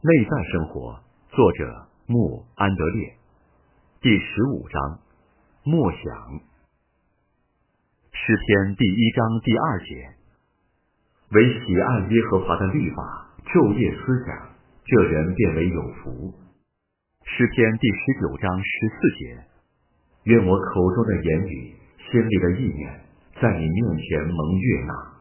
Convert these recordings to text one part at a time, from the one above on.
内在生活，作者穆安德烈。第15章，默想。诗篇第1章第2节，唯喜爱耶和华的律法，昼夜思想，这人便为有福。诗篇第19章14节，愿我口中的言语，心里的意念，在你面前蒙悦纳。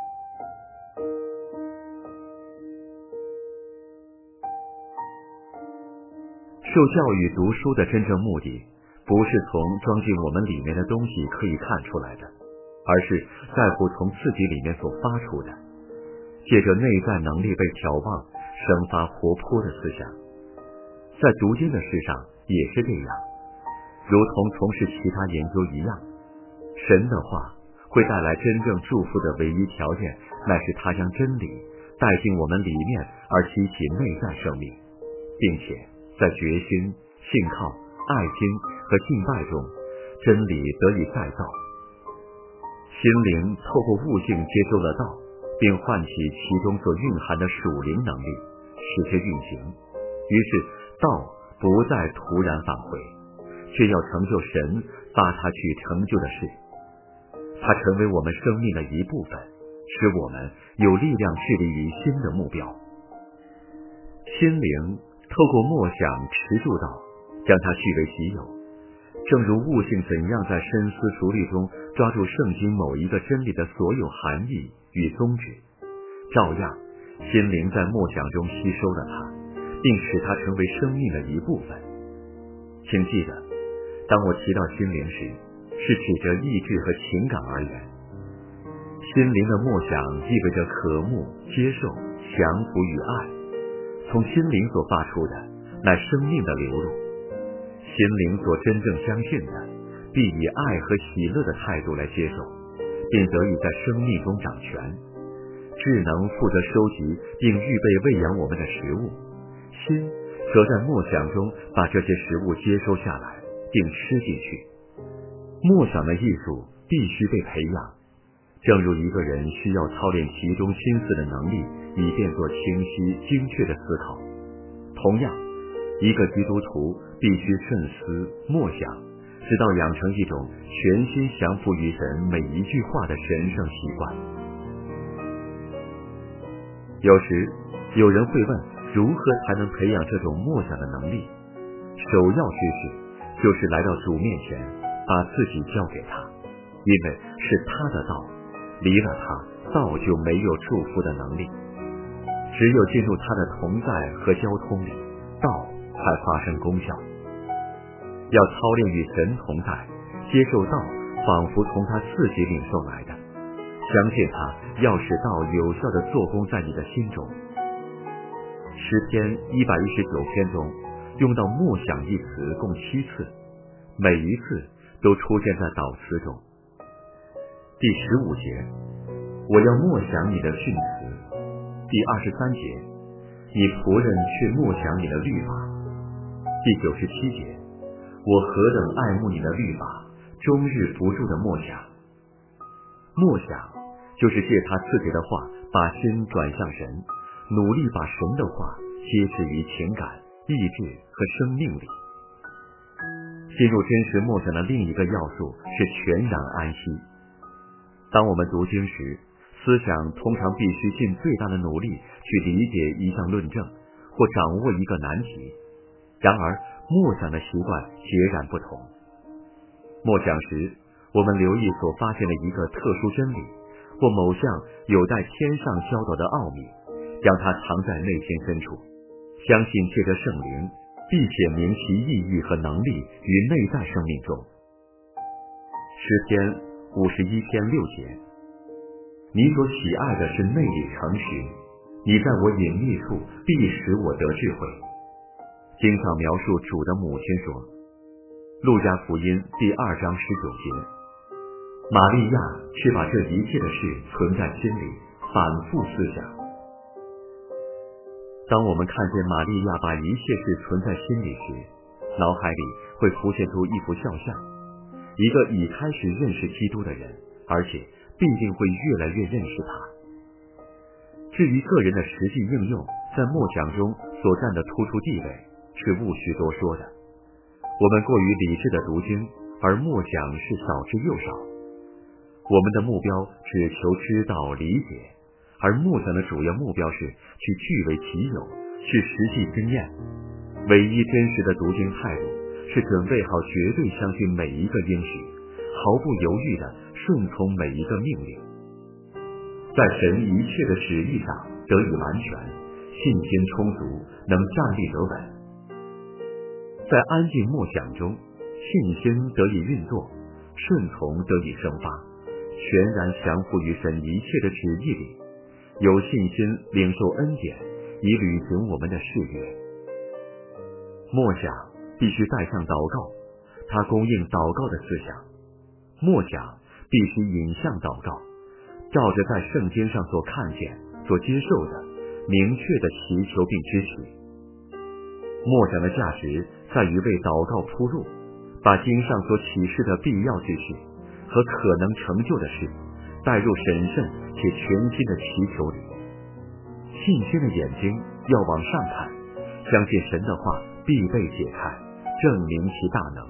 受教育读书的真正目的，不是从装进我们里面的东西可以看出来的，而是在乎从自己里面所发出的，借着内在能力被挑旺，生发活泼的思想。在读经的事上也是这样，如同从事其他研究一样，神的话会带来真正祝福的唯一条件，乃是他将真理带进我们里面，而激起内在生命，并且在决心、信靠、爱心和敬拜中，真理得以再造。心灵透过悟性接受了道，并唤起其中所蕴含的属灵能力，使之运行。于是道不再突然返回，却要成就神发他去成就的事。它成为我们生命的一部分，使我们有力量致力于新的目标。心灵透过默想持住道，将它据为己有，正如悟性怎样在深思熟虑中抓住圣经某一个真理的所有含义与宗旨，照样心灵在默想中吸收了它，并使它成为生命的一部分。请记得，当我提到心灵时，是指着意志和情感而言。心灵的默想意味着渴慕、接受、降服与爱，从心灵所发出的乃生命的流露。心灵所真正相信的，必以爱和喜乐的态度来接受，并得以在生命中掌权。智能负责收集并预备喂养我们的食物，心则在默想中把这些食物接收下来并吃进去。默想的艺术必须被培养，正如一个人需要操练其中心思的能力，以便做清晰精确的思考。同样，一个基督徒必须慎思默想，直到养成一种全心降服于神每一句话的神圣习惯。有时有人会问，如何才能培养这种默想的能力？首要之事就是来到主面前，把自己交给他，因为是他的道，离了他，道就没有祝福的能力。只有进入他的同在和交通里，道才发生功效。要操练与神同在，接受道仿佛从他自己领受来的，相信他要使道有效地做工在你的心中。诗篇119篇中用到默想一词共7次，每一次都出现在祷词中。第15节，我要默想你的训词。第23节，你仆人却默想你的律法。第97节，我何等爱慕你的律法，终日不住的默想。默想就是借他自己的话把心转向神，努力把神的话揭示于情感、意志和生命里。进入真实默想的另一个要素是全然安息。当我们读经时，思想通常必须尽最大的努力去理解一项论证或掌握一个难题。然而默想的习惯截然不同。默想时，我们留意所发现的一个特殊真理，或某项有待天上教导的奥秘，将它藏在内心深处，相信借着圣灵必显明其意义和能力于内在生命中。诗篇51篇6节，你所喜爱的是内里诚实，你在我隐秘处必使我得智慧。经上描述主的母亲说，路加福音第2章19节，玛利亚却把这一切的事存在心里，反复思想。当我们看见玛利亚把一切事存在心里时，脑海里会浮现出一幅肖像，一个已开始认识基督的人，而且必定会越来越认识他。这至于个人的实际应用，在默想中所占的突出地位是无需多说的。我们过于理智的读经，而默想是少之又少。我们的目标只求知道理解，而默想的主要目标是去据为己有，是实际经验。唯一真实的读经态度是准备好绝对相信每一个应许，毫不犹豫地顺从每一个命令，在神一切的旨意上得以完全，信心充足，能站立得稳。在安静默想中，信心得以运作，顺从得以生发，全然降服于神一切的旨意里，有信心领受恩典，以履行我们的事业。默想必须带上祷告，它供应祷告的思想。默想必须引向祷告，照着在圣经上所看见、所接受的，明确的祈求并支持。默想的价值在于为祷告铺路，把经上所启示的必要之事和可能成就的事带入审慎且全心的祈求里。信心的眼睛要往上看，相信神的话必被解开，证明其大能。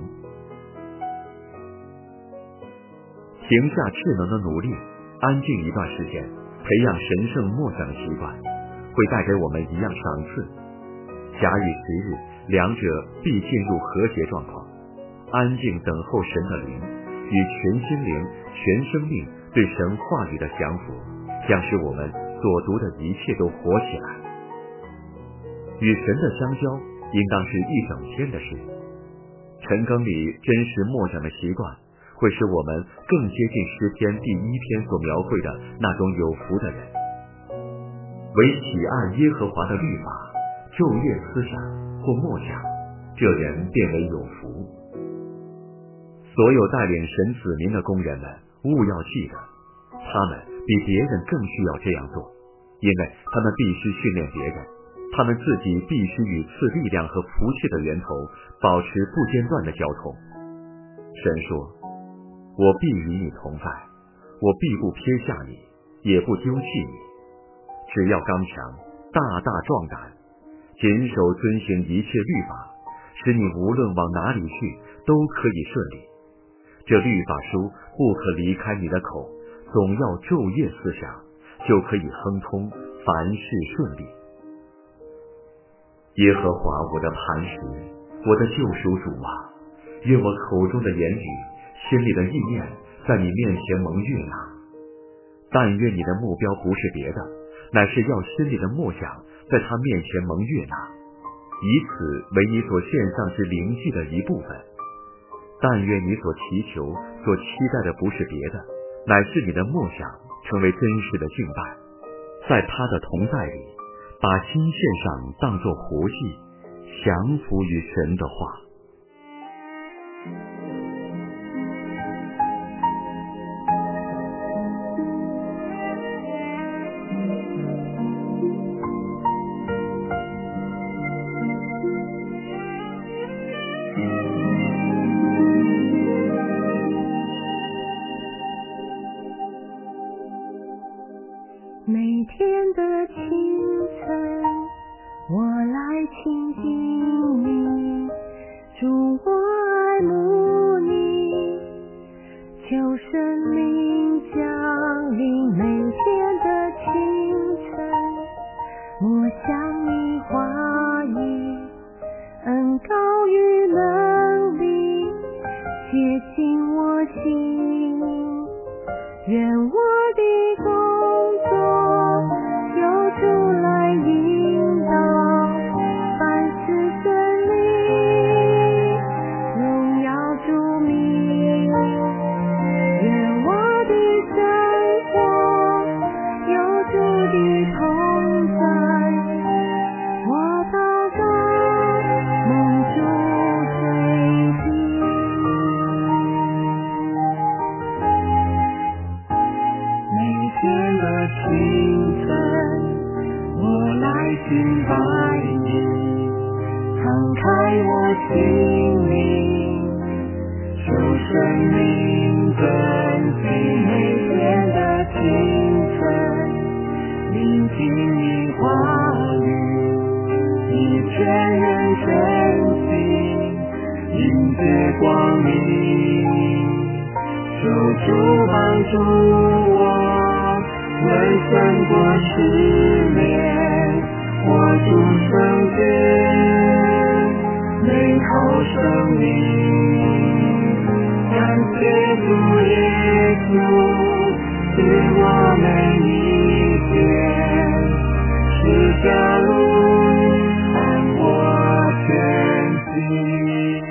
停下智能的努力，安静一段时间，培养神圣默想的习惯，会带给我们一样赏赐。假以时日，两者必进入和谐状况。安静等候神的灵，与全心灵、全生命对神话语的降服，将使我们所读的一切都活起来。与神的相交应当是一整天的事。晨更里真实默想的习惯，会使我们更接近诗篇第1篇所描绘的那种有福的人。唯喜爱耶和华的律法，昼夜思想或默想，这人便为有福。所有带领神子民的工人们，务要记得，他们比别人更需要这样做，因为他们必须训练别人，他们自己必须与赐力量和福气的源头保持不间断的交通。神说，我必与你同在，我必不撇下你，也不丢弃你。只要刚强，大大壮胆，谨守遵行一切律法，使你无论往哪里去都可以顺利。这律法书不可离开你的口，总要昼夜思想，就可以亨通，凡事顺利。耶和华我的磐石，我的救赎主啊，愿我口中的言语，心里的意念，在你面前蒙悦纳。但愿你的目标不是别的，乃是要心里的默想在他面前蒙悦纳，以此为你所献上之灵祭的一部分。但愿你所祈求、所期待的不是别的，乃是你的默想成为真实的敬拜，在他的同在里，把心献上当作活祭，降服于神的话。 每天的清晨，我来亲近你，主我爱慕你，求生命降临。每天的清晨，默想你话语，恩膏与能力接近我心，愿我的工作由主来引导，凡事顺利，荣耀主名。愿我的生活有主的同在，我祷告蒙主垂听。每天的清晨，我来敬拜你，敞开我心灵，求生命更新。每天的清晨，灵聆听你话语，以全人真心迎接光明。求主帮助我，能胜过失眠，活出圣洁美好生命。感谢主耶稣赐我每一天，是条路伴我前行。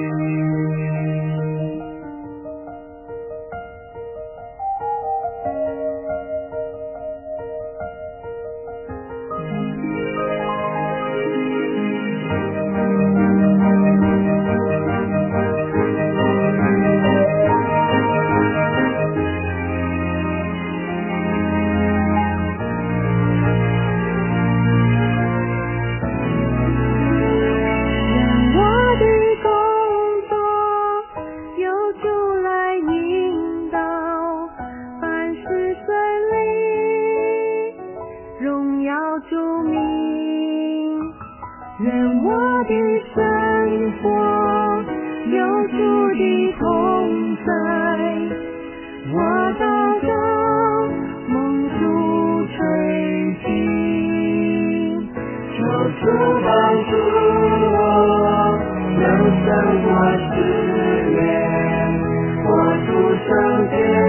愿我的生活有主的同在，我祷告蒙主垂听。求主帮助我，能胜过失恋，活出圣洁